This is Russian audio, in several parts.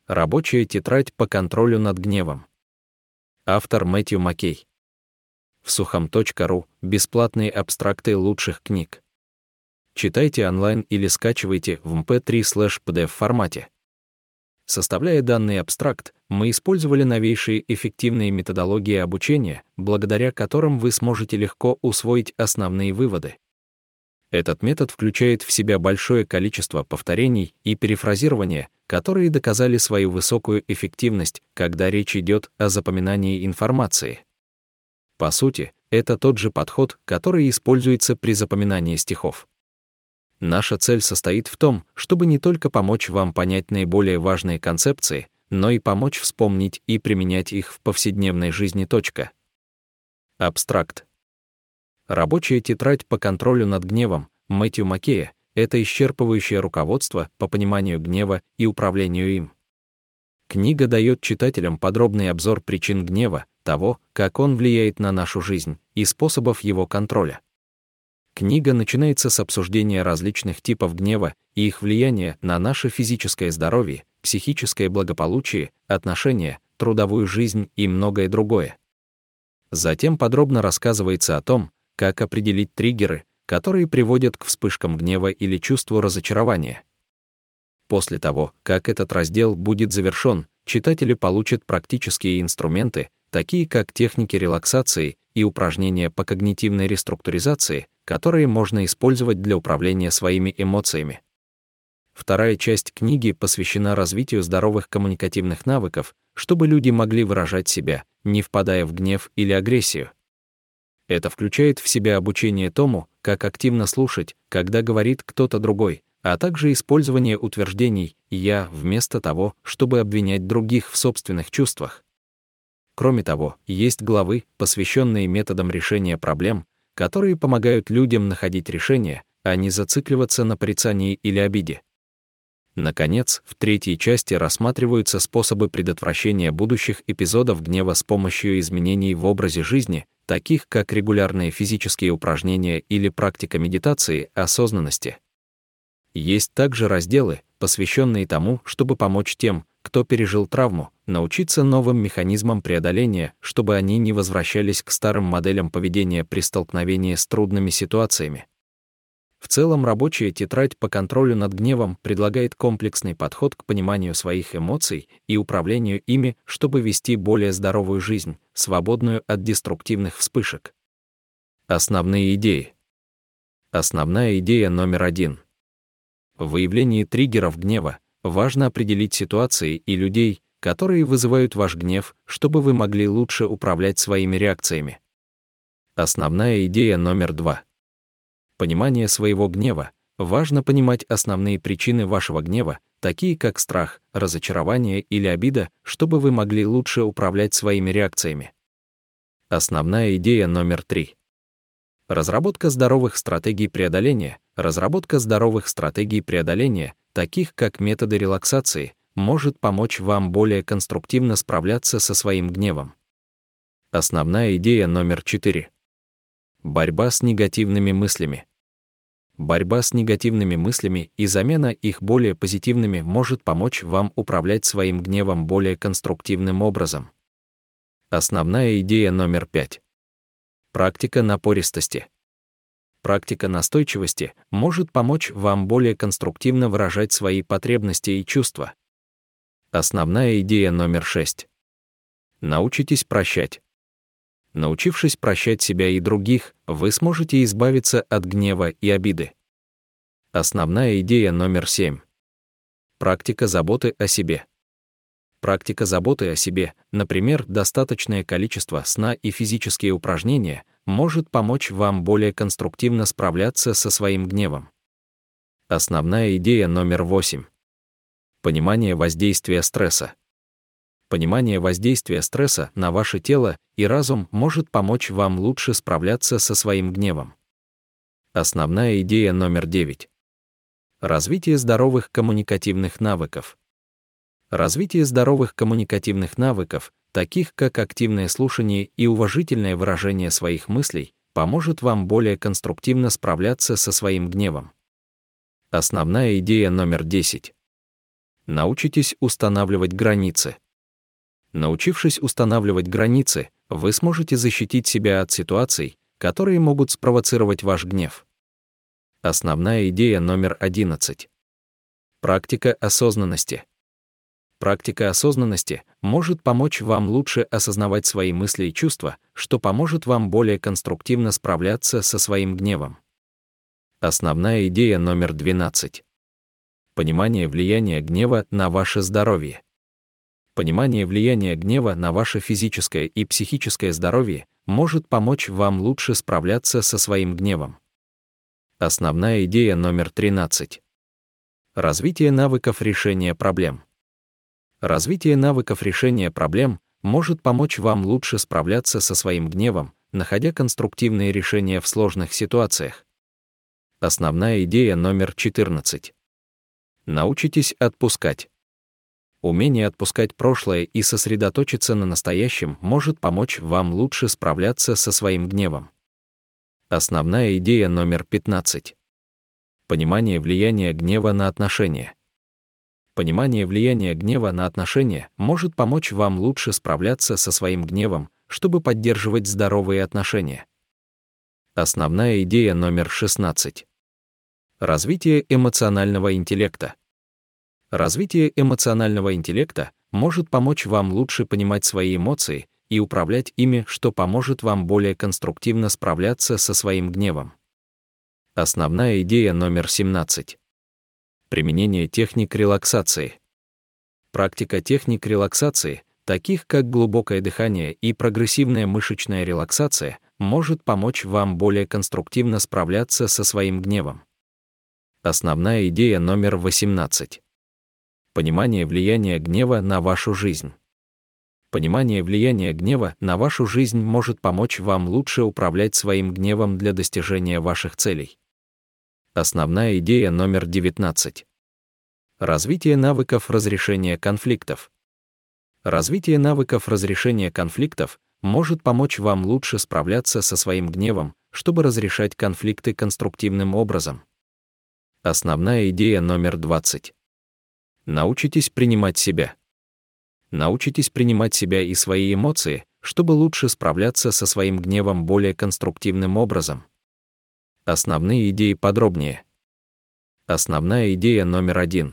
Рабочая тетрадь по контролю над гневом. Автор Мэтью Маккей. В сухом.ру бесплатные абстракты лучших книг. Читайте онлайн или скачивайте в mp3/pdf формате. Составляя данный абстракт, мы использовали новейшие эффективные методологии обучения, благодаря которым вы сможете легко усвоить основные выводы. Этот метод включает в себя большое количество повторений и перефразирования, которые доказали свою высокую эффективность, когда речь идет о запоминании информации. По сути, это тот же подход, который используется при запоминании стихов. Наша цель состоит в том, чтобы не только помочь вам понять наиболее важные концепции, но и помочь вспомнить и применять их в повседневной жизни. Абстракт. Рабочая тетрадь по контролю над гневом Мэтью Маккея — это исчерпывающее руководство по пониманию гнева и управлению им. Книга дает читателям подробный обзор причин гнева, того, как он влияет на нашу жизнь, и способов его контроля. Книга начинается с обсуждения различных типов гнева и их влияния на наше физическое здоровье, психическое благополучие, отношения, трудовую жизнь и многое другое. Затем подробно рассказывается о том, как определить триггеры, которые приводят к вспышкам гнева или чувству разочарования. После того, как этот раздел будет завершен, читатели получат практические инструменты, такие как техники релаксации и упражнения по когнитивной реструктуризации, которые можно использовать для управления своими эмоциями. Вторая часть книги посвящена развитию здоровых коммуникативных навыков, чтобы люди могли выражать себя, не впадая в гнев или агрессию. Это включает в себя обучение тому, как активно слушать, когда говорит кто-то другой, а также использование утверждений «я» вместо того, чтобы обвинять других в собственных чувствах. Кроме того, есть главы, посвященные методам решения проблем, которые помогают людям находить решения, а не зацикливаться на порицании или обиде. Наконец, в третьей части рассматриваются способы предотвращения будущих эпизодов гнева с помощью изменений в образе жизни, таких как регулярные физические упражнения или практика медитации осознанности. Есть также разделы, посвященные тому, чтобы помочь тем, кто пережил травму, научиться новым механизмам преодоления, чтобы они не возвращались к старым моделям поведения при столкновении с трудными ситуациями. В целом, рабочая тетрадь по контролю над гневом предлагает комплексный подход к пониманию своих эмоций и управлению ими, чтобы вести более здоровую жизнь, свободную от деструктивных вспышек. Основные идеи. Основная идея номер 1. В выявлении триггеров гнева важно определить ситуации и людей, которые вызывают ваш гнев, чтобы вы могли лучше управлять своими реакциями. Основная идея номер 2. Понимание своего гнева. Важно понимать основные причины вашего гнева, такие как страх, разочарование или обида, чтобы вы могли лучше управлять своими реакциями. Основная идея номер 3. Разработка здоровых стратегий преодоления. Разработка здоровых стратегий преодоления, таких как методы релаксации, может помочь вам более конструктивно справляться со своим гневом. Основная идея номер 4. Борьба с негативными мыслями. Борьба с негативными мыслями и замена их более позитивными может помочь вам управлять своим гневом более конструктивным образом. Основная идея номер 5. Практика напористости. Практика настойчивости может помочь вам более конструктивно выражать свои потребности и чувства. Основная идея номер 6. Научитесь прощать. Научившись прощать себя и других, вы сможете избавиться от гнева и обиды. Основная идея номер 7. Практика заботы о себе. Практика заботы о себе, например, достаточное количество сна и физические упражнения, может помочь вам более конструктивно справляться со своим гневом. Основная идея номер 8. Понимание воздействия стресса. Понимание воздействия стресса на ваше тело и разум может помочь вам лучше справляться со своим гневом. Основная идея номер 9. Развитие здоровых коммуникативных навыков. Развитие здоровых коммуникативных навыков, таких как активное слушание и уважительное выражение своих мыслей, поможет вам более конструктивно справляться со своим гневом. Основная идея номер 10. Научитесь устанавливать границы. Научившись устанавливать границы, вы сможете защитить себя от ситуаций, которые могут спровоцировать ваш гнев. Основная идея номер 11. Практика осознанности. Практика осознанности может помочь вам лучше осознавать свои мысли и чувства, что поможет вам более конструктивно справляться со своим гневом. Основная идея номер 12. Понимание влияния гнева на ваше здоровье. Понимание влияния гнева на ваше физическое и психическое здоровье может помочь вам лучше справляться со своим гневом. Основная идея номер 13. Развитие навыков решения проблем. Развитие навыков решения проблем может помочь вам лучше справляться со своим гневом, находя конструктивные решения в сложных ситуациях. Основная идея номер 14. Научитесь отпускать. Умение отпускать прошлое и сосредоточиться на настоящем может помочь вам лучше справляться со своим гневом. Основная идея номер 15. Понимание влияния гнева на отношения. Понимание влияния гнева на отношения может помочь вам лучше справляться со своим гневом, чтобы поддерживать здоровые отношения. Основная идея номер 16. Развитие эмоционального интеллекта. Развитие эмоционального интеллекта может помочь вам лучше понимать свои эмоции и управлять ими, что поможет вам более конструктивно справляться со своим гневом. Основная идея номер 17. Применение техник релаксации. Практика техник релаксации, таких как глубокое дыхание и прогрессивная мышечная релаксация, может помочь вам более конструктивно справляться со своим гневом. Основная идея номер 18. Понимание влияния гнева на вашу жизнь. Понимание влияния гнева на вашу жизнь может помочь вам лучше управлять своим гневом для достижения ваших целей. Основная идея номер 19. Развитие навыков разрешения конфликтов. Развитие навыков разрешения конфликтов может помочь вам лучше справляться со своим гневом, чтобы разрешать конфликты конструктивным образом. Основная идея номер 20. Научитесь принимать себя. Научитесь принимать себя и свои эмоции, чтобы лучше справляться со своим гневом более конструктивным образом. Основные идеи подробнее. Основная идея номер 1.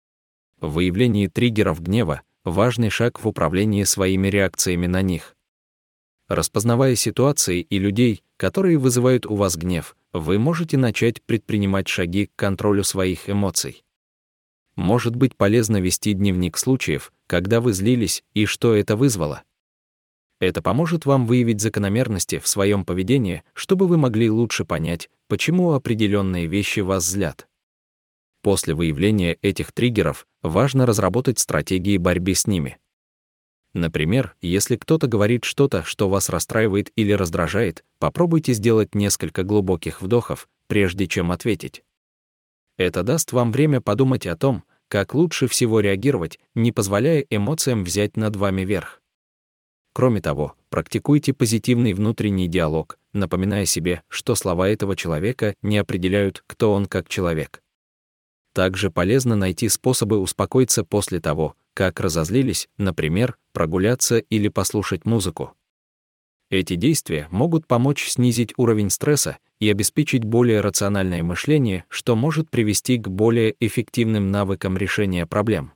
В выявлении триггеров гнева – важный шаг в управлении своими реакциями на них. Распознавая ситуации и людей, которые вызывают у вас гнев, вы можете начать предпринимать шаги к контролю своих эмоций. Может быть полезно вести дневник случаев, когда вы злились и что это вызвало. Это поможет вам выявить закономерности в своем поведении, чтобы вы могли лучше понять, почему определенные вещи вас злят. После выявления этих триггеров важно разработать стратегии борьбы с ними. Например, если кто-то говорит что-то, что вас расстраивает или раздражает, попробуйте сделать несколько глубоких вдохов, прежде чем ответить. Это даст вам время подумать о том, как лучше всего реагировать, не позволяя эмоциям взять над вами верх. Кроме того, практикуйте позитивный внутренний диалог, напоминая себе, что слова этого человека не определяют, кто он как человек. Также полезно найти способы успокоиться после того, как разозлились, например, прогуляться или послушать музыку. Эти действия могут помочь снизить уровень стресса и обеспечить более рациональное мышление, что может привести к более эффективным навыкам решения проблем.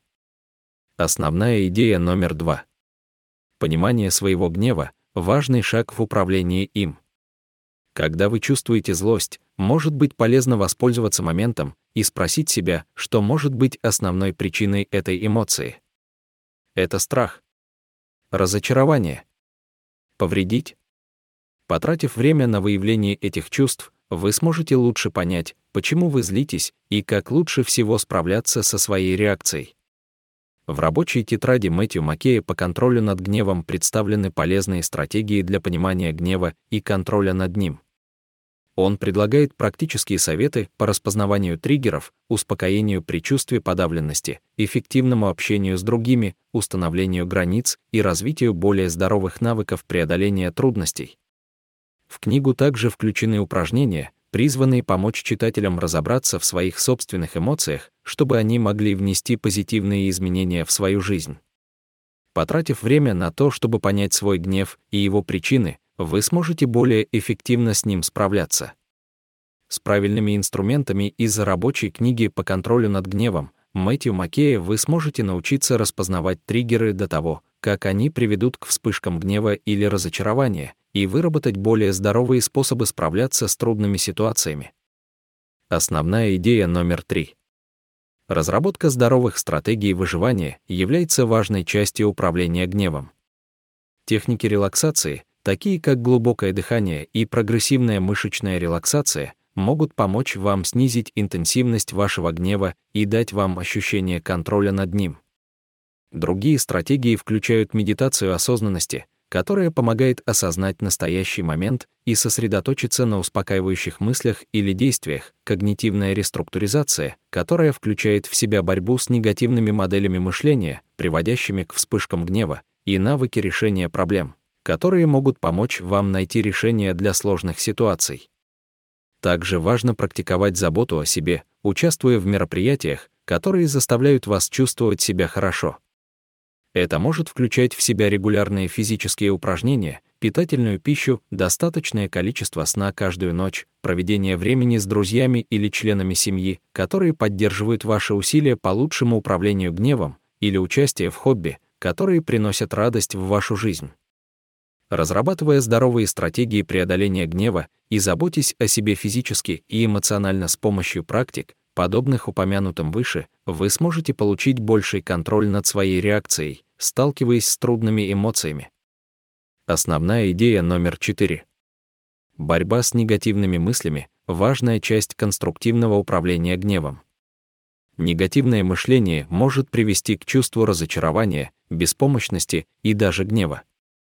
Основная идея номер 2. Понимание своего гнева – важный шаг в управлении им. Когда вы чувствуете злость, может быть полезно воспользоваться моментом и спросить себя, что может быть основной причиной этой эмоции. Это страх, разочарование, повредить. Потратив время на выявление этих чувств, вы сможете лучше понять, почему вы злитесь и как лучше всего справляться со своей реакцией. В рабочей тетради Мэтью Маккея по контролю над гневом представлены полезные стратегии для понимания гнева и контроля над ним. Он предлагает практические советы по распознаванию триггеров, успокоению при чувстве подавленности, эффективному общению с другими, установлению границ и развитию более здоровых навыков преодоления трудностей. В книгу также включены упражнения, призванные помочь читателям разобраться в своих собственных эмоциях, чтобы они могли внести позитивные изменения в свою жизнь. Потратив время на то, чтобы понять свой гнев и его причины, вы сможете более эффективно с ним справляться. С правильными инструментами из рабочей книги по контролю над гневом Мэтью Маккея вы сможете научиться распознавать триггеры до того, как они приведут к вспышкам гнева или разочарования, и выработать более здоровые способы справляться с трудными ситуациями. Основная идея номер 3. Разработка здоровых стратегий выживания является важной частью управления гневом. Техники релаксации, такие как глубокое дыхание и прогрессивная мышечная релаксация, могут помочь вам снизить интенсивность вашего гнева и дать вам ощущение контроля над ним. Другие стратегии включают медитацию осознанности, которая помогает осознать настоящий момент и сосредоточиться на успокаивающих мыслях или действиях, когнитивная реструктуризация, которая включает в себя борьбу с негативными моделями мышления, приводящими к вспышкам гнева, и навыки решения проблем, которые могут помочь вам найти решения для сложных ситуаций. Также важно практиковать заботу о себе, участвуя в мероприятиях, которые заставляют вас чувствовать себя хорошо. Это может включать в себя регулярные физические упражнения, питательную пищу, достаточное количество сна каждую ночь, проведение времени с друзьями или членами семьи, которые поддерживают ваши усилия по лучшему управлению гневом, или участие в хобби, которые приносят радость в вашу жизнь. Разрабатывая здоровые стратегии преодоления гнева и заботясь о себе физически и эмоционально с помощью практик, подобных упомянутым выше, вы сможете получить больший контроль над своей реакцией, сталкиваясь с трудными эмоциями. Основная идея номер 4. Борьба с негативными мыслями – важная часть конструктивного управления гневом. Негативное мышление может привести к чувству разочарования, беспомощности и даже гнева.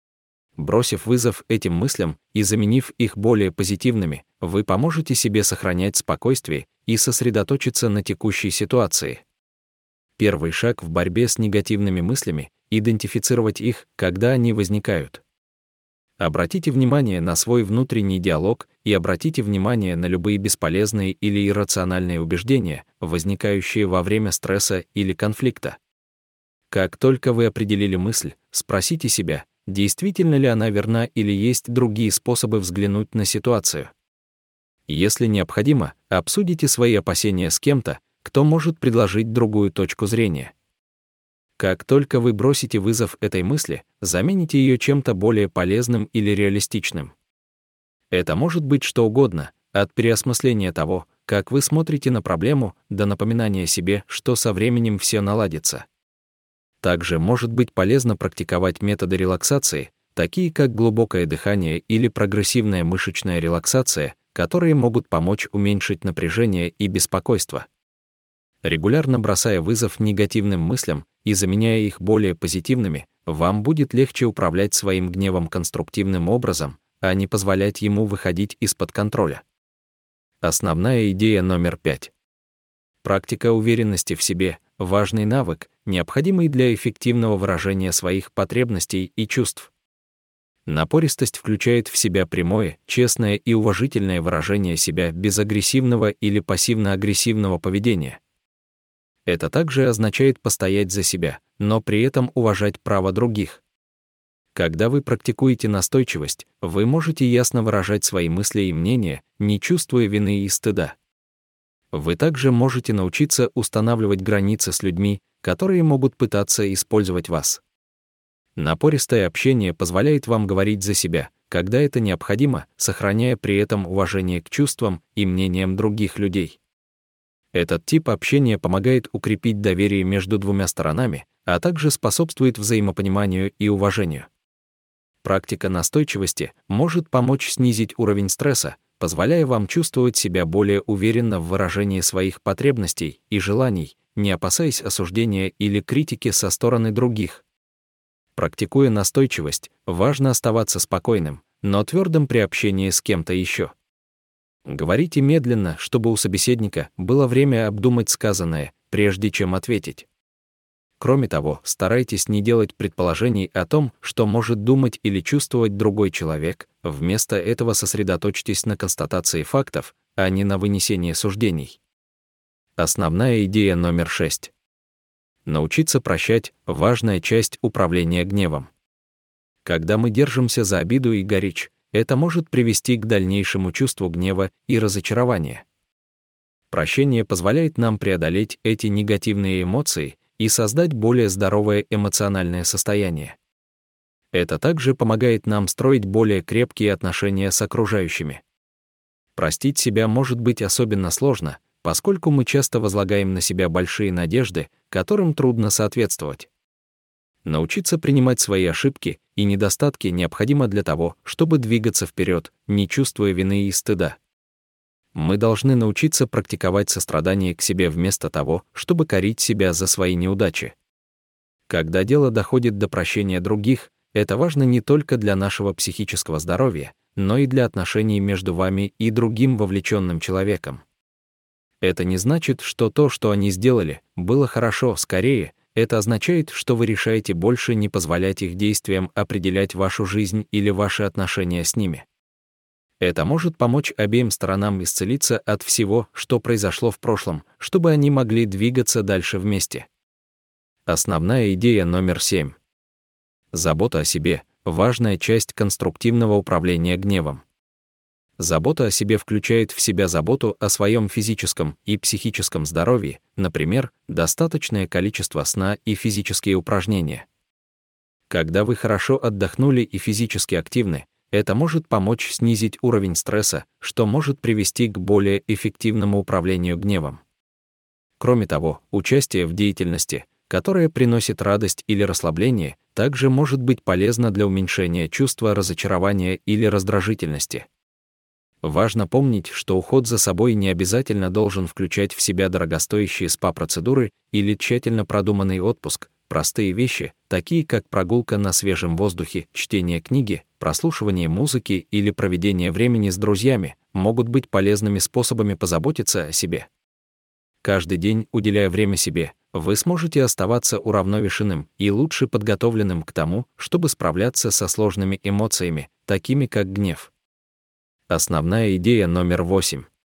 Бросив вызов этим мыслям и заменив их более позитивными, вы поможете себе сохранять спокойствие и сосредоточиться на текущей ситуации. Первый шаг в борьбе с негативными мыслями — идентифицировать их, когда они возникают. Обратите внимание на свой внутренний диалог и обратите внимание на любые бесполезные или иррациональные убеждения, возникающие во время стресса или конфликта. Как только вы определили мысль, спросите себя, действительно ли она верна или есть другие способы взглянуть на ситуацию. Если необходимо, обсудите свои опасения с кем-то, кто может предложить другую точку зрения. Как только вы бросите вызов этой мысли, замените ее чем-то более полезным или реалистичным. Это может быть что угодно, от переосмысления того, как вы смотрите на проблему, до напоминания себе, что со временем все наладится. Также может быть полезно практиковать методы релаксации, такие как глубокое дыхание или прогрессивная мышечная релаксация, которые могут помочь уменьшить напряжение и беспокойство. Регулярно бросая вызов негативным мыслям и заменяя их более позитивными, вам будет легче управлять своим гневом конструктивным образом, а не позволять ему выходить из-под контроля. Основная идея номер 5. Практика уверенности в себе — важный навык, необходимый для эффективного выражения своих потребностей и чувств. Напористость включает в себя прямое, честное и уважительное выражение себя без агрессивного или пассивно-агрессивного поведения. Это также означает постоять за себя, но при этом уважать право других. Когда вы практикуете настойчивость, вы можете ясно выражать свои мысли и мнения, не чувствуя вины и стыда. Вы также можете научиться устанавливать границы с людьми, которые могут пытаться использовать вас. Напористое общение позволяет вам говорить за себя, когда это необходимо, сохраняя при этом уважение к чувствам и мнениям других людей. Этот тип общения помогает укрепить доверие между двумя сторонами, а также способствует взаимопониманию и уважению. Практика настойчивости может помочь снизить уровень стресса, позволяя вам чувствовать себя более уверенно в выражении своих потребностей и желаний, не опасаясь осуждения или критики со стороны других. Практикуя настойчивость, важно оставаться спокойным, но твердым при общении с кем-то еще. Говорите медленно, чтобы у собеседника было время обдумать сказанное, прежде чем ответить. Кроме того, старайтесь не делать предположений о том, что может думать или чувствовать другой человек, вместо этого сосредоточьтесь на констатации фактов, а не на вынесении суждений. Основная идея номер 6. Научиться прощать – важная часть управления гневом. Когда мы держимся за обиду и горечь, это может привести к дальнейшему чувству гнева и разочарования. Прощение позволяет нам преодолеть эти негативные эмоции и создать более здоровое эмоциональное состояние. Это также помогает нам строить более крепкие отношения с окружающими. Простить себя может быть особенно сложно, поскольку мы часто возлагаем на себя большие надежды, которым трудно соответствовать. Научиться принимать свои ошибки и недостатки необходимо для того, чтобы двигаться вперед, не чувствуя вины и стыда. Мы должны научиться практиковать сострадание к себе вместо того, чтобы корить себя за свои неудачи. Когда дело доходит до прощения других, это важно не только для нашего психического здоровья, но и для отношений между вами и другим вовлеченным человеком. Это не значит, что то, что они сделали, было хорошо, скорее, это означает, что вы решаете больше не позволять их действиям определять вашу жизнь или ваши отношения с ними. Это может помочь обеим сторонам исцелиться от всего, что произошло в прошлом, чтобы они могли двигаться дальше вместе. Основная идея номер 7. Забота о себе – важная часть конструктивного управления гневом. Забота о себе включает в себя заботу о своем физическом и психическом здоровье, например, достаточное количество сна и физические упражнения. Когда вы хорошо отдохнули и физически активны, это может помочь снизить уровень стресса, что может привести к более эффективному управлению гневом. Кроме того, участие в деятельности, которая приносит радость или расслабление, также может быть полезно для уменьшения чувства разочарования или раздражительности. Важно помнить, что уход за собой не обязательно должен включать в себя дорогостоящие СПА-процедуры или тщательно продуманный отпуск. Простые вещи, такие как прогулка на свежем воздухе, чтение книги, прослушивание музыки или проведение времени с друзьями, могут быть полезными способами позаботиться о себе. Каждый день, уделяя время себе, вы сможете оставаться уравновешенным и лучше подготовленным к тому, чтобы справляться со сложными эмоциями, такими как гнев. Основная идея номер 8.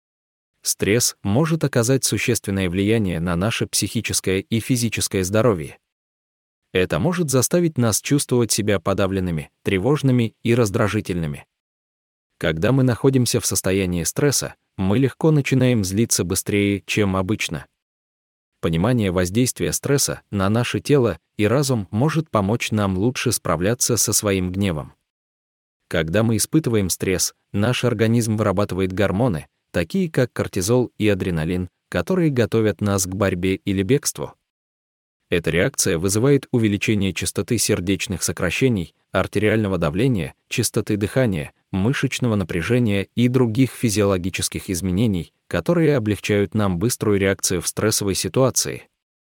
Стресс может оказать существенное влияние на наше психическое и физическое здоровье. Это может заставить нас чувствовать себя подавленными, тревожными и раздражительными. Когда мы находимся в состоянии стресса, мы легко начинаем злиться быстрее, чем обычно. Понимание воздействия стресса на наше тело и разум может помочь нам лучше справляться со своим гневом. Когда мы испытываем стресс, наш организм вырабатывает гормоны, такие как кортизол и адреналин, которые готовят нас к борьбе или бегству. Эта реакция вызывает увеличение частоты сердечных сокращений, артериального давления, частоты дыхания, мышечного напряжения и других физиологических изменений, которые облегчают нам быструю реакцию в стрессовой ситуации.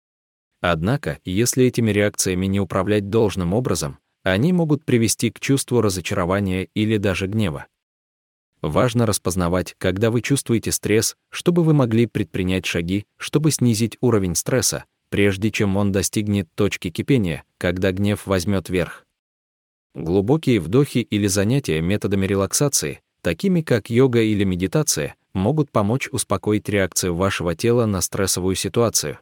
Однако, если этими реакциями не управлять должным образом, они могут привести к чувству разочарования или даже гнева. Важно распознавать, когда вы чувствуете стресс, чтобы вы могли предпринять шаги, чтобы снизить уровень стресса, прежде чем он достигнет точки кипения, когда гнев возьмет верх. Глубокие вдохи или занятия методами релаксации, такими как йога или медитация, могут помочь успокоить реакцию вашего тела на стрессовую ситуацию.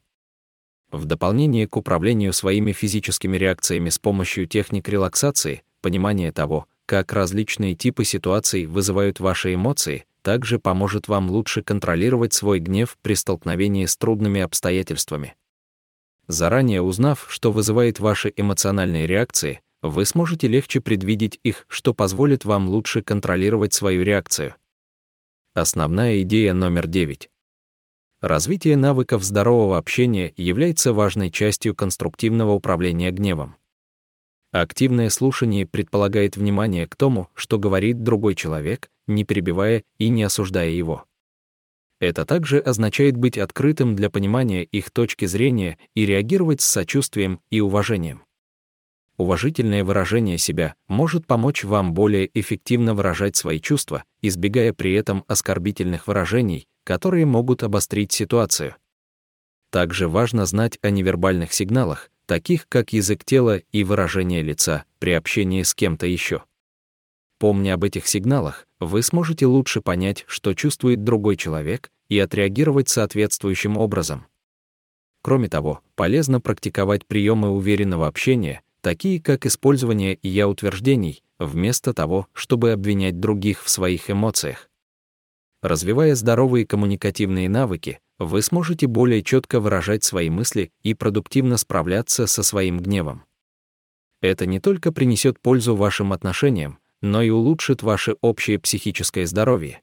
В дополнение к управлению своими физическими реакциями с помощью техник релаксации, понимание того, как различные типы ситуаций вызывают ваши эмоции, также поможет вам лучше контролировать свой гнев при столкновении с трудными обстоятельствами. Заранее узнав, что вызывает ваши эмоциональные реакции, вы сможете легче предвидеть их, что позволит вам лучше контролировать свою реакцию. Основная идея номер 9. Развитие навыков здорового общения является важной частью конструктивного управления гневом. Активное слушание предполагает внимание к тому, что говорит другой человек, не перебивая и не осуждая его. Это также означает быть открытым для понимания их точки зрения и реагировать с сочувствием и уважением. Уважительное выражение себя может помочь вам более эффективно выражать свои чувства, избегая при этом оскорбительных выражений, которые могут обострить ситуацию. Также важно знать о невербальных сигналах, таких как язык тела и выражение лица при общении с кем-то еще. Помня об этих сигналах, вы сможете лучше понять, что чувствует другой человек, и отреагировать соответствующим образом. Кроме того, полезно практиковать приемы уверенного общения, такие как использование «я-утверждений», вместо того, чтобы обвинять других в своих эмоциях. Развивая здоровые коммуникативные навыки, вы сможете более четко выражать свои мысли и продуктивно справляться со своим гневом. Это не только принесет пользу вашим отношениям, но и улучшит ваше общее психическое здоровье.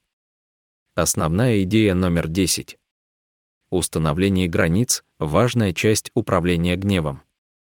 Основная идея номер 10. Установление границ – важная часть управления гневом.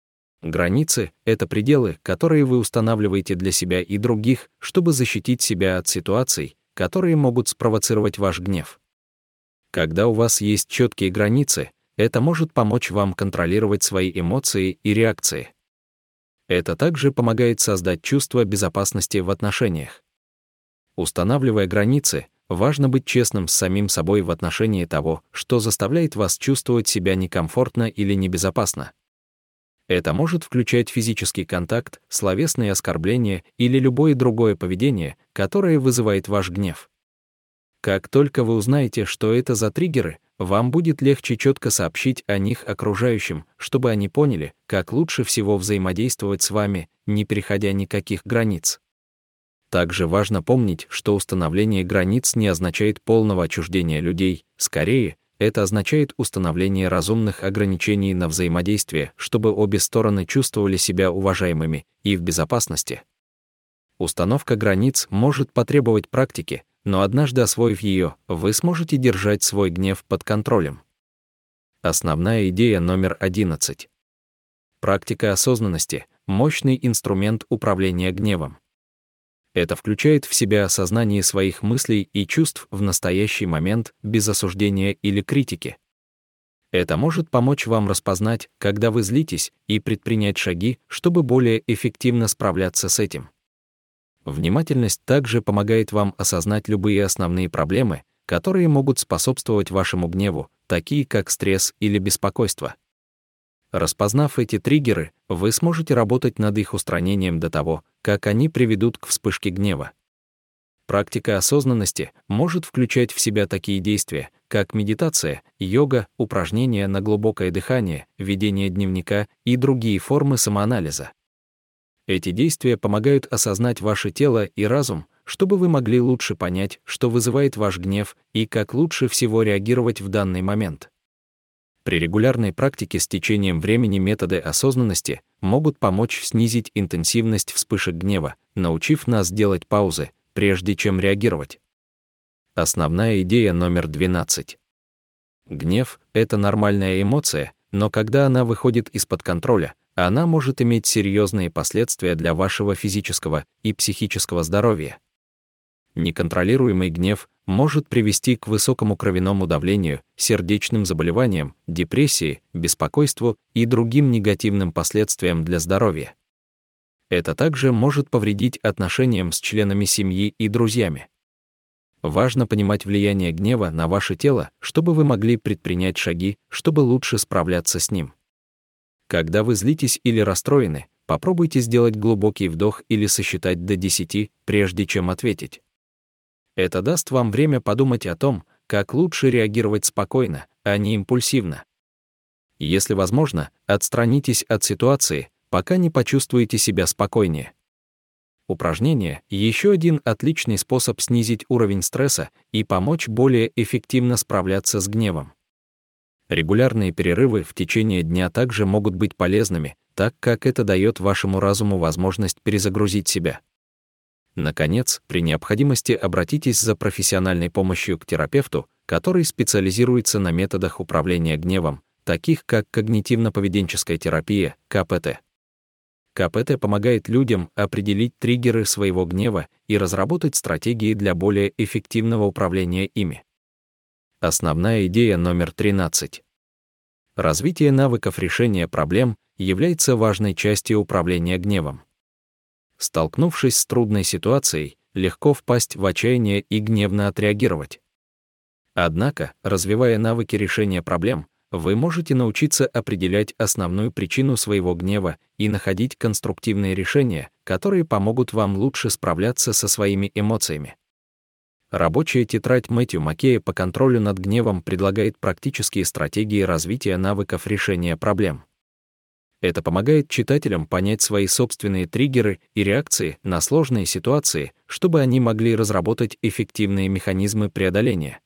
Границы — это пределы, которые вы устанавливаете для себя и других, чтобы защитить себя от ситуаций, которые могут спровоцировать ваш гнев. Когда у вас есть четкие границы, это может помочь вам контролировать свои эмоции и реакции. Это также помогает создать чувство безопасности в отношениях. Устанавливая границы, важно быть честным с самим собой в отношении того, что заставляет вас чувствовать себя некомфортно или небезопасно. Это может включать физический контакт, словесные оскорбления или любое другое поведение, которое вызывает ваш гнев. Как только вы узнаете, что это за триггеры, вам будет легче четко сообщить о них окружающим, чтобы они поняли, как лучше всего взаимодействовать с вами, не переходя никаких границ. Также важно помнить, что установление границ не означает полного отчуждения людей, скорее, это означает установление разумных ограничений на взаимодействие, чтобы обе стороны чувствовали себя уважаемыми и в безопасности. Установка границ может потребовать практики, но однажды освоив ее, вы сможете держать свой гнев под контролем. Основная идея номер 11. Практика осознанности – мощный инструмент управления гневом. Это включает в себя осознание своих мыслей и чувств в настоящий момент без осуждения или критики. Это может помочь вам распознать, когда вы злитесь, и предпринять шаги, чтобы более эффективно справляться с этим. Внимательность также помогает вам осознать любые основные проблемы, которые могут способствовать вашему гневу, такие как стресс или беспокойство. Распознав эти триггеры, вы сможете работать над их устранением до того, как они приведут к вспышке гнева. Практика осознанности может включать в себя такие действия, как медитация, йога, упражнения на глубокое дыхание, ведение дневника и другие формы самоанализа. Эти действия помогают осознать ваше тело и разум, чтобы вы могли лучше понять, что вызывает ваш гнев и как лучше всего реагировать в данный момент. При регулярной практике с течением времени методы осознанности могут помочь снизить интенсивность вспышек гнева, научив нас делать паузы, прежде чем реагировать. Основная идея номер 12. Гнев — это нормальная эмоция, но когда она выходит из-под контроля, она может иметь серьезные последствия для вашего физического и психического здоровья. Неконтролируемый гнев может привести к высокому кровяному давлению, сердечным заболеваниям, депрессии, беспокойству и другим негативным последствиям для здоровья. Это также может повредить отношениям с членами семьи и друзьями. Важно понимать влияние гнева на ваше тело, чтобы вы могли предпринять шаги, чтобы лучше справляться с ним. Когда вы злитесь или расстроены, попробуйте сделать глубокий вдох или сосчитать до 10, прежде чем ответить. Это даст вам время подумать о том, как лучше реагировать спокойно, а не импульсивно. Если возможно, отстранитесь от ситуации, пока не почувствуете себя спокойнее. Упражнение — еще один отличный способ снизить уровень стресса и помочь более эффективно справляться с гневом. Регулярные перерывы в течение дня также могут быть полезными, так как это дает вашему разуму возможность перезагрузить себя. Наконец, при необходимости обратитесь за профессиональной помощью к терапевту, который специализируется на методах управления гневом, таких как когнитивно-поведенческая терапия, КПТ. КПТ помогает людям определить триггеры своего гнева и разработать стратегии для более эффективного управления ими. Основная идея номер 13. Развитие навыков решения проблем является важной частью управления гневом. Столкнувшись с трудной ситуацией, легко впасть в отчаяние и гневно отреагировать. Однако, развивая навыки решения проблем, вы можете научиться определять основную причину своего гнева и находить конструктивные решения, которые помогут вам лучше справляться со своими эмоциями. Рабочая тетрадь Мэтью Маккея по контролю над гневом предлагает практические стратегии развития навыков решения проблем. Это помогает читателям понять свои собственные триггеры и реакции на сложные ситуации, чтобы они могли разработать эффективные механизмы преодоления.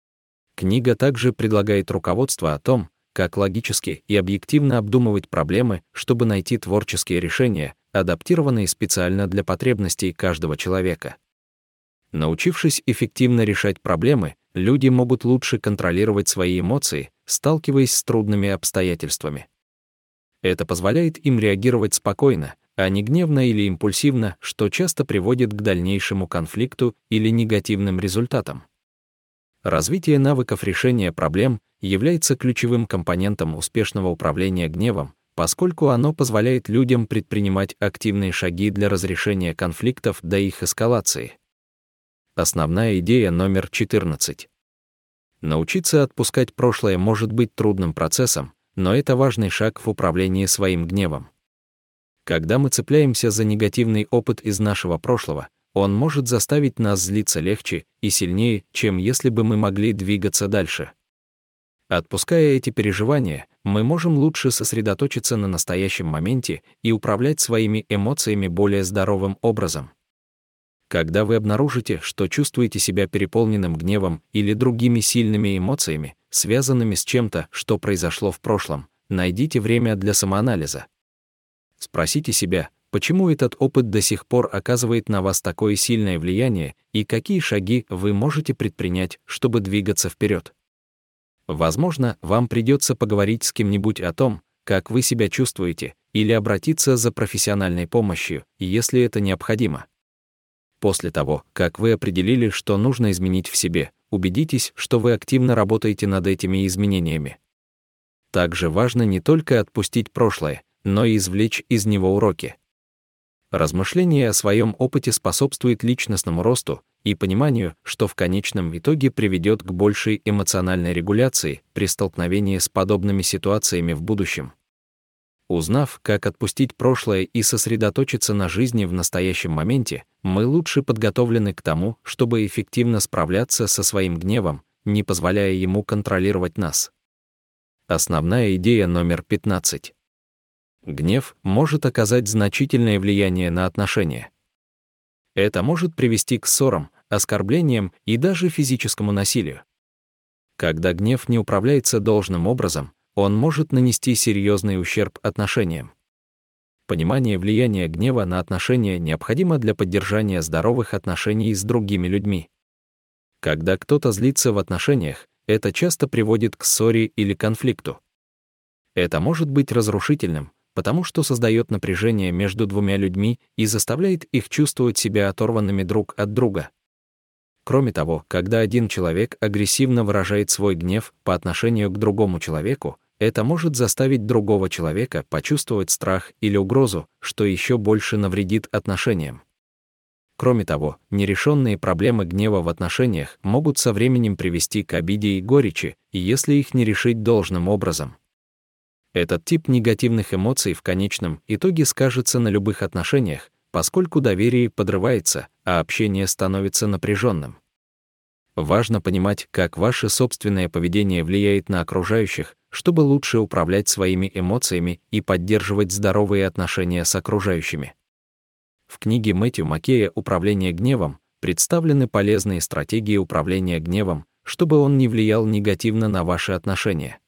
Книга также предлагает руководство о том, как логически и объективно обдумывать проблемы, чтобы найти творческие решения, адаптированные специально для потребностей каждого человека. Научившись эффективно решать проблемы, люди могут лучше контролировать свои эмоции, сталкиваясь с трудными обстоятельствами. Это позволяет им реагировать спокойно, а не гневно или импульсивно, что часто приводит к дальнейшему конфликту или негативным результатам. Развитие навыков решения проблем является ключевым компонентом успешного управления гневом, поскольку оно позволяет людям предпринимать активные шаги для разрешения конфликтов до их эскалации. Основная идея номер 14. Научиться отпускать прошлое может быть трудным процессом, но это важный шаг в управлении своим гневом. Когда мы цепляемся за негативный опыт из нашего прошлого, он может заставить нас злиться легче и сильнее, чем если бы мы могли двигаться дальше. Отпуская эти переживания, мы можем лучше сосредоточиться на настоящем моменте и управлять своими эмоциями более здоровым образом. Когда вы обнаружите, что чувствуете себя переполненным гневом или другими сильными эмоциями, связанными с чем-то, что произошло в прошлом, найдите время для самоанализа. Спросите себя, почему этот опыт до сих пор оказывает на вас такое сильное влияние и какие шаги вы можете предпринять, чтобы двигаться вперед. Возможно, вам придется поговорить с кем-нибудь о том, как вы себя чувствуете, или обратиться за профессиональной помощью, если это необходимо. После того, как вы определили, что нужно изменить в себе, убедитесь, что вы активно работаете над этими изменениями. Также важно не только отпустить прошлое, но и извлечь из него уроки. Размышление о своем опыте способствует личностному росту и пониманию, что в конечном итоге приведет к большей эмоциональной регуляции при столкновении с подобными ситуациями в будущем. Узнав, как отпустить прошлое и сосредоточиться на жизни в настоящем моменте, мы лучше подготовлены к тому, чтобы эффективно справляться со своим гневом, не позволяя ему контролировать нас. Основная идея номер 15. Гнев может оказать значительное влияние на отношения. Это может привести к ссорам, оскорблениям и даже физическому насилию. Когда гнев не управляется должным образом, он может нанести серьезный ущерб отношениям. Понимание влияния гнева на отношения необходимо для поддержания здоровых отношений с другими людьми. Когда кто-то злится в отношениях, это часто приводит к ссоре или конфликту. Это может быть разрушительным, потому что создает напряжение между двумя людьми и заставляет их чувствовать себя оторванными друг от друга. Кроме того, когда один человек агрессивно выражает свой гнев по отношению к другому человеку, это может заставить другого человека почувствовать страх или угрозу, что еще больше навредит отношениям. Кроме того, нерешенные проблемы гнева в отношениях могут со временем привести к обиде и горечи, если их не решить должным образом. Этот тип негативных эмоций в конечном итоге скажется на любых отношениях, поскольку доверие подрывается, а общение становится напряженным. Важно понимать, как ваше собственное поведение влияет на окружающих, чтобы лучше управлять своими эмоциями и поддерживать здоровые отношения с окружающими. В книге Мэтью Маккея «Управление гневом» представлены полезные стратегии управления гневом, чтобы он не влиял негативно на ваши отношения.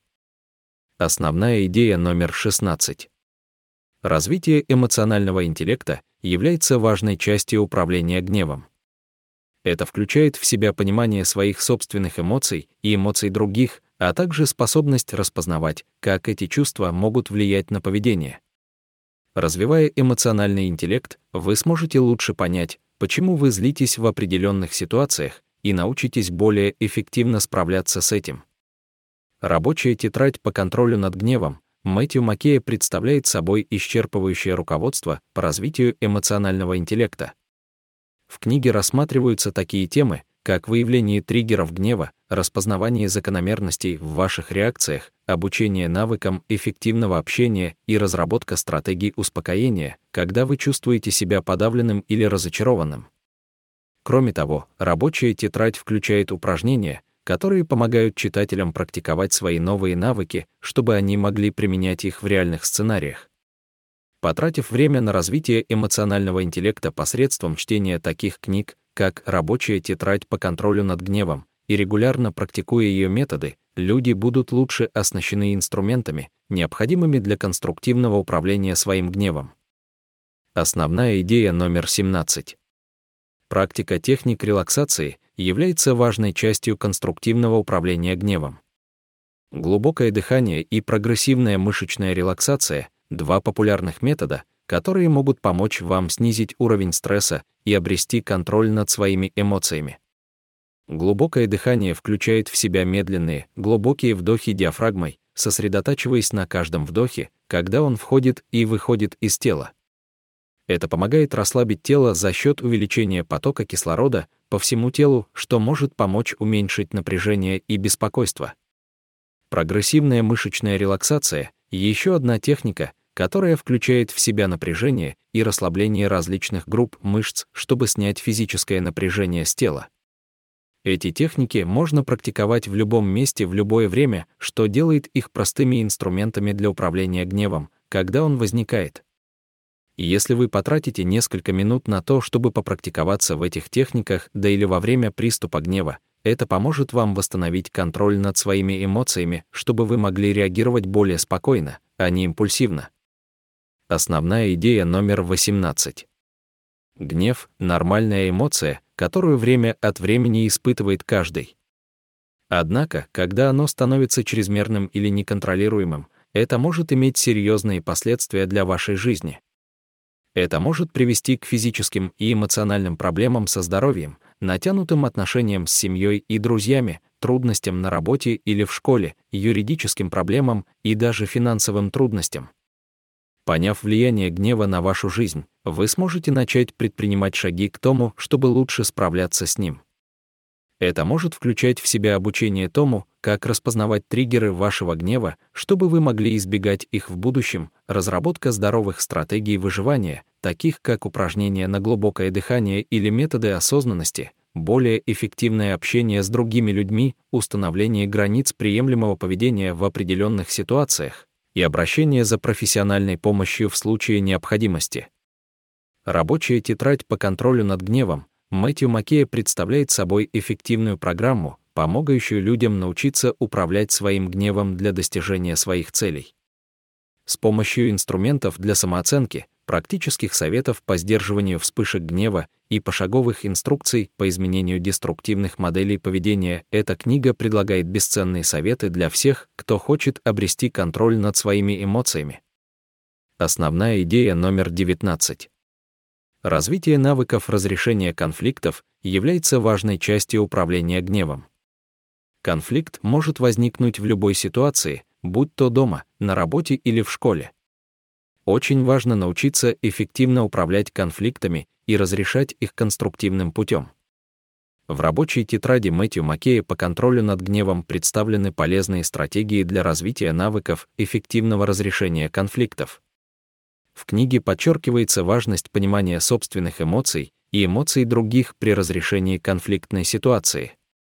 Основная идея номер 16. Развитие эмоционального интеллекта является важной частью управления гневом. Это включает в себя понимание своих собственных эмоций и эмоций других, а также способность распознавать, как эти чувства могут влиять на поведение. Развивая эмоциональный интеллект, вы сможете лучше понять, почему вы злитесь в определенных ситуациях, и научитесь более эффективно справляться с этим. Рабочая тетрадь по контролю над гневом Мэтью Маккея представляет собой исчерпывающее руководство по развитию эмоционального интеллекта. В книге рассматриваются такие темы, как выявление триггеров гнева, распознавание закономерностей в ваших реакциях, обучение навыкам эффективного общения и разработка стратегий успокоения, когда вы чувствуете себя подавленным или разочарованным. Кроме того, рабочая тетрадь включает упражнения, которые помогают читателям практиковать свои новые навыки, чтобы они могли применять их в реальных сценариях. Потратив время на развитие эмоционального интеллекта посредством чтения таких книг, как «Рабочая тетрадь по контролю над гневом», и регулярно практикуя ее методы, люди будут лучше оснащены инструментами, необходимыми для конструктивного управления своим гневом. Основная идея номер 17. Практика техник релаксации является важной частью конструктивного управления гневом. Глубокое дыхание и прогрессивная мышечная релаксация — два популярных метода, которые могут помочь вам снизить уровень стресса и обрести контроль над своими эмоциями. Глубокое дыхание включает в себя медленные, глубокие вдохи диафрагмой, сосредотачиваясь на каждом вдохе, когда он входит и выходит из тела. Это помогает расслабить тело за счет увеличения потока кислорода по всему телу, что может помочь уменьшить напряжение и беспокойство. Прогрессивная мышечная релаксация — еще одна техника, которая включает в себя напряжение и расслабление различных групп мышц, чтобы снять физическое напряжение с тела. Эти техники можно практиковать в любом месте в любое время, что делает их простыми инструментами для управления гневом, когда он возникает. И если вы потратите несколько минут на то, чтобы попрактиковаться в этих техниках, да или во время приступа гнева, это поможет вам восстановить контроль над своими эмоциями, чтобы вы могли реагировать более спокойно, а не импульсивно. Основная идея номер 18. Гнев — нормальная эмоция, которую время от времени испытывает каждый. Однако, когда оно становится чрезмерным или неконтролируемым, это может иметь серьезные последствия для вашей жизни. Это может привести к физическим и эмоциональным проблемам со здоровьем, натянутым отношениям с семьей и друзьями, трудностям на работе или в школе, юридическим проблемам и даже финансовым трудностям. Поняв влияние гнева на вашу жизнь, вы сможете начать предпринимать шаги к тому, чтобы лучше справляться с ним. Это может включать в себя обучение тому, как распознавать триггеры вашего гнева, чтобы вы могли избегать их в будущем, разработка здоровых стратегий выживания, таких как упражнения на глубокое дыхание или методы осознанности, более эффективное общение с другими людьми, установление границ приемлемого поведения в определенных ситуациях и обращение за профессиональной помощью в случае необходимости. Рабочая тетрадь по контролю над гневом Мэтью Маккея представляет собой эффективную программу, помогающую людям научиться управлять своим гневом для достижения своих целей. С помощью инструментов для самооценки, практических советов по сдерживанию вспышек гнева и пошаговых инструкций по изменению деструктивных моделей поведения, эта книга предлагает бесценные советы для всех, кто хочет обрести контроль над своими эмоциями. Основная идея номер 19. Развитие навыков разрешения конфликтов является важной частью управления гневом. Конфликт может возникнуть в любой ситуации, будь то дома, на работе или в школе. Очень важно научиться эффективно управлять конфликтами и разрешать их конструктивным путем. В рабочей тетради Мэтью Маккея по контролю над гневом представлены полезные стратегии для развития навыков эффективного разрешения конфликтов. В книге подчеркивается важность понимания собственных эмоций и эмоций других при разрешении конфликтной ситуации.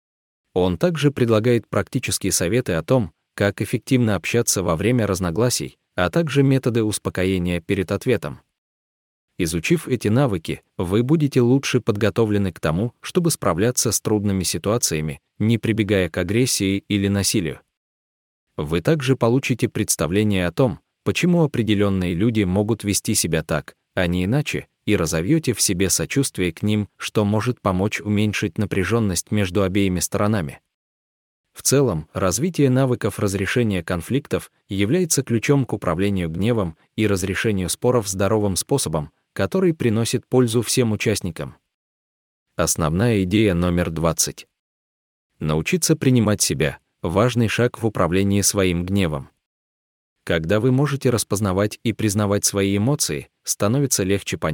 Он также предлагает практические советы о том, как эффективно общаться во время разногласий, а также методы успокоения перед ответом. Изучив эти навыки, вы будете лучше подготовлены к тому, чтобы справляться с трудными ситуациями, не прибегая к агрессии или насилию. Вы также получите представление о том, почему определенные люди могут вести себя так, а не иначе, и разовьете в себе сочувствие к ним, что может помочь уменьшить напряженность между обеими сторонами. В целом, развитие навыков разрешения конфликтов является ключом к управлению гневом и разрешению споров здоровым способом, который приносит пользу всем участникам. Основная идея номер 20. Научиться принимать себя — важный шаг в управлении своим гневом. Когда вы можете распознавать и признавать свои эмоции, становится легче понять,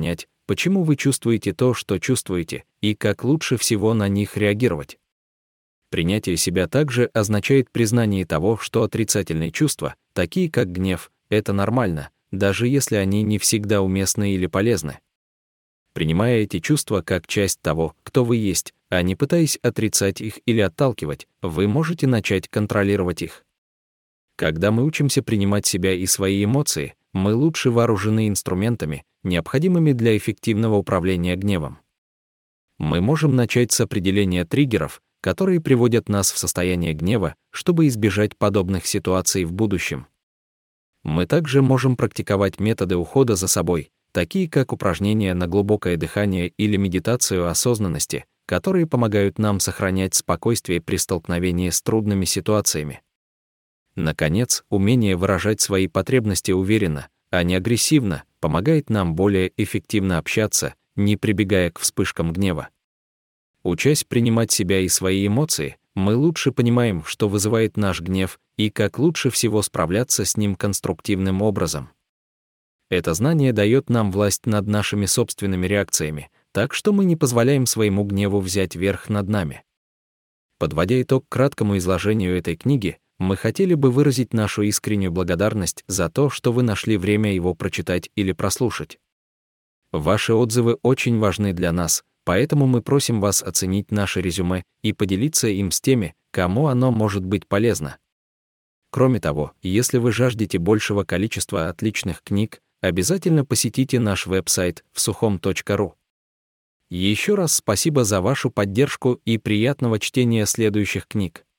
почему вы чувствуете то, что чувствуете, и как лучше всего на них реагировать. Принятие себя также означает признание того, что отрицательные чувства, такие как гнев, это нормально, даже если они не всегда уместны или полезны. Принимая эти чувства как часть того, кто вы есть, а не пытаясь отрицать их или отталкивать, вы можете начать контролировать их. Когда мы учимся принимать себя и свои эмоции, мы лучше вооружены инструментами, необходимыми для эффективного управления гневом. Мы можем начать с определения триггеров, которые приводят нас в состояние гнева, чтобы избежать подобных ситуаций в будущем. Мы также можем практиковать методы ухода за собой, такие как упражнения на глубокое дыхание или медитацию осознанности, которые помогают нам сохранять спокойствие при столкновении с трудными ситуациями. Наконец, умение выражать свои потребности уверенно, а не агрессивно, помогает нам более эффективно общаться, не прибегая к вспышкам гнева. Учась принимать себя и свои эмоции, мы лучше понимаем, что вызывает наш гнев, и как лучше всего справляться с ним конструктивным образом. Это знание дает нам власть над нашими собственными реакциями, так что мы не позволяем своему гневу взять верх над нами. Подводя итог краткому изложению этой книги, мы хотели бы выразить нашу искреннюю благодарность за то, что вы нашли время его прочитать или прослушать. Ваши отзывы очень важны для нас, поэтому мы просим вас оценить наше резюме и поделиться им с теми, кому оно может быть полезно. Кроме того, если вы жаждете большего количества отличных книг, обязательно посетите наш веб-сайт vsuchom.ru. Еще раз спасибо за вашу поддержку и приятного чтения следующих книг.